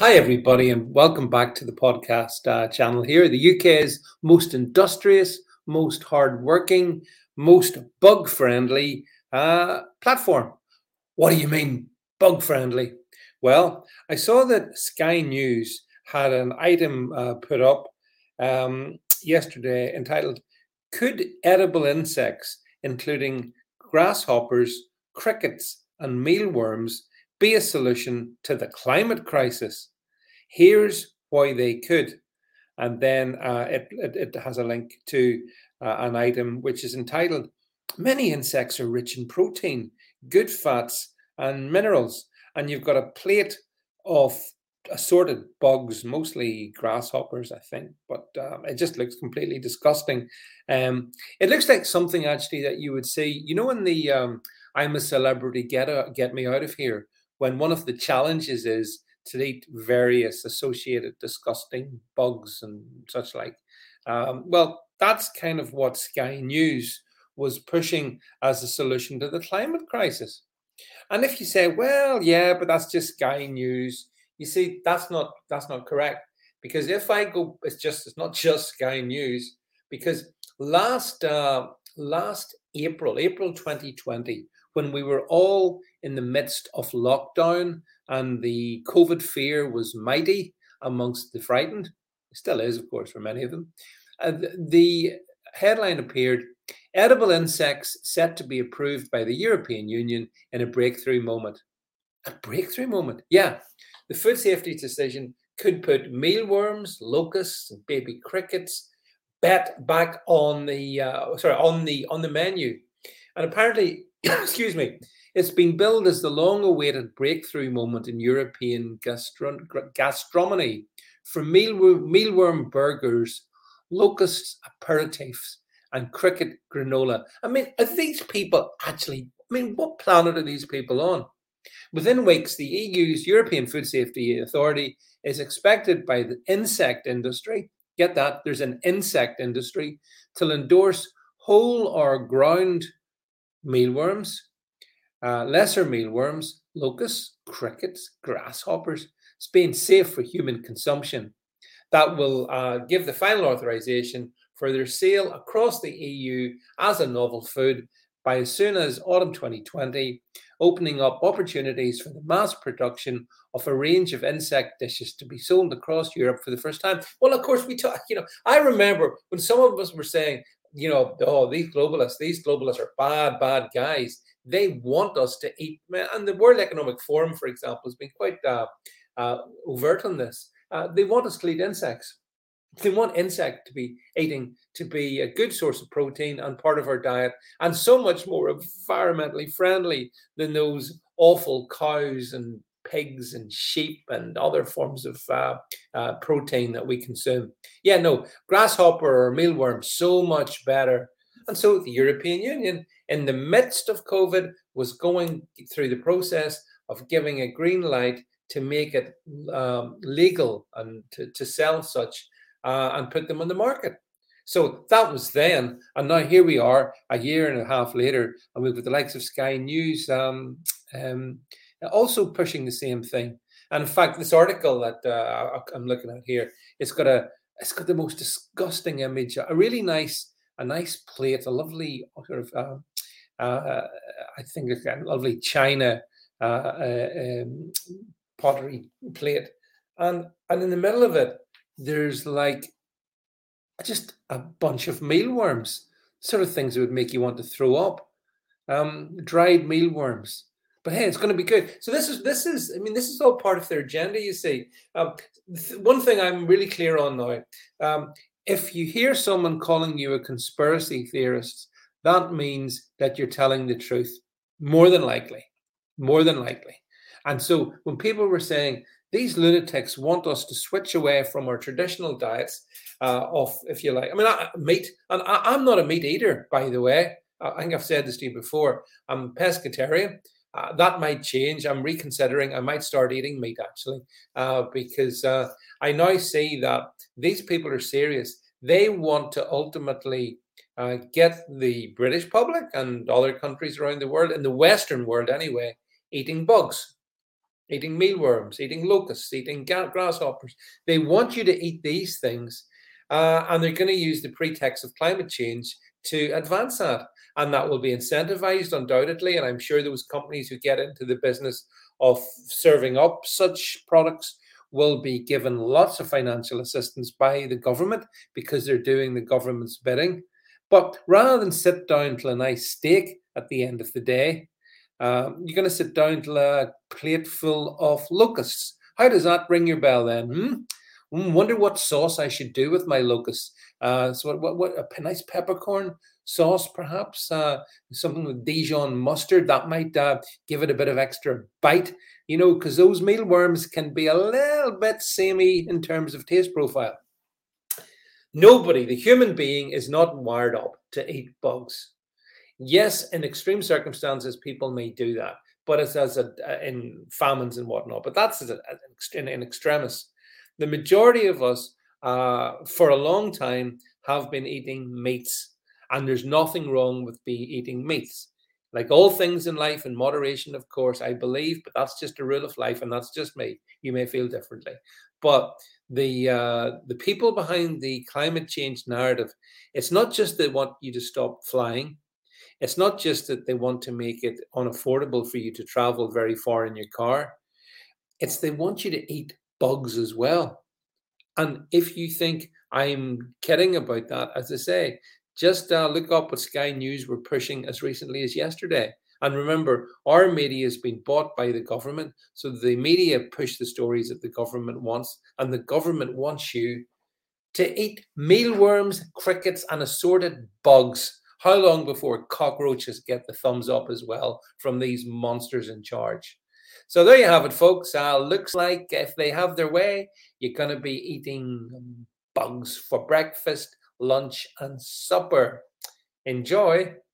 Hi, everybody, and welcome back to the podcast channel here. The UK's most industrious, most hardworking, most bug friendly platform. What do you mean, bug friendly? Well, I saw that Sky News had an item put up yesterday entitled Could Edible Insects, including grasshoppers, crickets, and mealworms, be a solution to the climate crisis? Here's why they could. And then it has a link to an item which is entitled Many insects are rich in protein, good fats, and minerals. And you've got a plate of assorted bugs, mostly grasshoppers, I think, but it just looks completely disgusting. It looks like something actually that you would see, in the I'm a Celebrity, get me out of here, when one of the challenges is to eat various associated disgusting bugs and such like. Well, that's kind of what Sky News was pushing as a solution to the climate crisis. And if you say, well, yeah, but that's just Sky News, you see, that's not correct. Because if I go, it's not just Sky News, because last April 2020, when we were all in the midst of lockdown and the COVID fear was mighty amongst the frightened, it still is, of course, for many of them, the headline appeared, Edible insects set to be approved by the European Union in a breakthrough moment. A breakthrough moment? Yeah. The food safety decision could put mealworms, locusts, and baby crickets back on the on the menu. And apparently, excuse me, it's been billed as the long-awaited breakthrough moment in European gastronomy for mealworm burgers, locust aperitifs, and cricket granola. I mean, are these people actually? I mean, what planet are these people on? Within weeks, the EU's European Food Safety Authority is expected by the insect industry, get that, there's an insect industry, to endorse whole or ground mealworms, lesser mealworms, locusts, crickets, grasshoppers, as being safe for human consumption. That will give the final authorization for their sale across the EU as a novel food by as soon as autumn 2020, opening up opportunities for the mass production of a range of insect dishes to be sold across Europe for the first time. Well, of course, we talk, I remember when some of us were saying, oh, these globalists are bad, bad guys. They want us to eat, and the World Economic Forum, for example, has been quite overt on this. They want us to eat insects. They want insect to be eating to be a good source of protein and part of our diet, and so much more environmentally friendly than those awful cows and pigs and sheep and other forms of protein that we consume. Yeah, no, grasshopper or mealworm, so much better. And so the European Union, in the midst of COVID, was going through the process of giving a green light to make it legal and to sell such and put them on the market. So that was then, and now here we are a year and a half later, and we've got the likes of Sky News also pushing the same thing. And in fact, this article that I'm looking at here, it's got the most disgusting image, a nice plate, a lovely sort of I think it's a lovely china pottery plate, and in the middle of it, there's like just a bunch of mealworms, sort of things that would make you want to throw up. Dried mealworms. But hey, it's going to be good. So this is. I mean, this is all part of their agenda. You see, one thing I'm really clear on now. If you hear someone calling you a conspiracy theorist, that means that you're telling the truth. More than likely, more than likely. And so when people were saying these lunatics want us to switch away from our traditional diets of, if you like, I mean, meat, and I'm not a meat eater, by the way. I think I've said this to you before. I'm pescatarian. That might change. I'm reconsidering. I might start eating meat actually, because I now see that these people are serious. They want to ultimately get the British public and other countries around the world, in the Western world anyway, eating bugs. eating mealworms, eating locusts, eating grasshoppers. They want you to eat these things, and they're going to use the pretext of climate change to advance that. And that will be incentivized, undoubtedly. And I'm sure those companies who get into the business of serving up such products will be given lots of financial assistance by the government because they're doing the government's bidding. But rather than sit down to a nice steak at the end of the day, you're going to sit down to a plate full of locusts. How does that ring your bell then? Wonder what sauce I should do with my locusts. So what a nice peppercorn sauce, perhaps something with Dijon mustard that might give it a bit of extra bite, because those mealworms can be a little bit samey in terms of taste profile. Nobody, the human being, is not wired up to eat bugs. Yes, in extreme circumstances, people may do that, but it's in famines and whatnot. But that's in extremis. The majority of us, for a long time, have been eating meats, and there's nothing wrong with eating meats. Like all things in life, in moderation, of course, I believe, but that's just a rule of life, and that's just me. You may feel differently, but the people behind the climate change narrative, it's not just they want you to stop flying. It's not just that they want to make it unaffordable for you to travel very far in your car. It's they want you to eat bugs as well. And if you think I'm kidding about that, as I say, just look up what Sky News were pushing as recently as yesterday. And remember, our media has been bought by the government. So the media push the stories that the government wants. And the government wants you to eat mealworms, crickets, and assorted bugs. How long before cockroaches get the thumbs up as well from these monsters in charge? So there you have it, folks. Looks like if they have their way, you're going to be eating bugs for breakfast, lunch, and supper. Enjoy.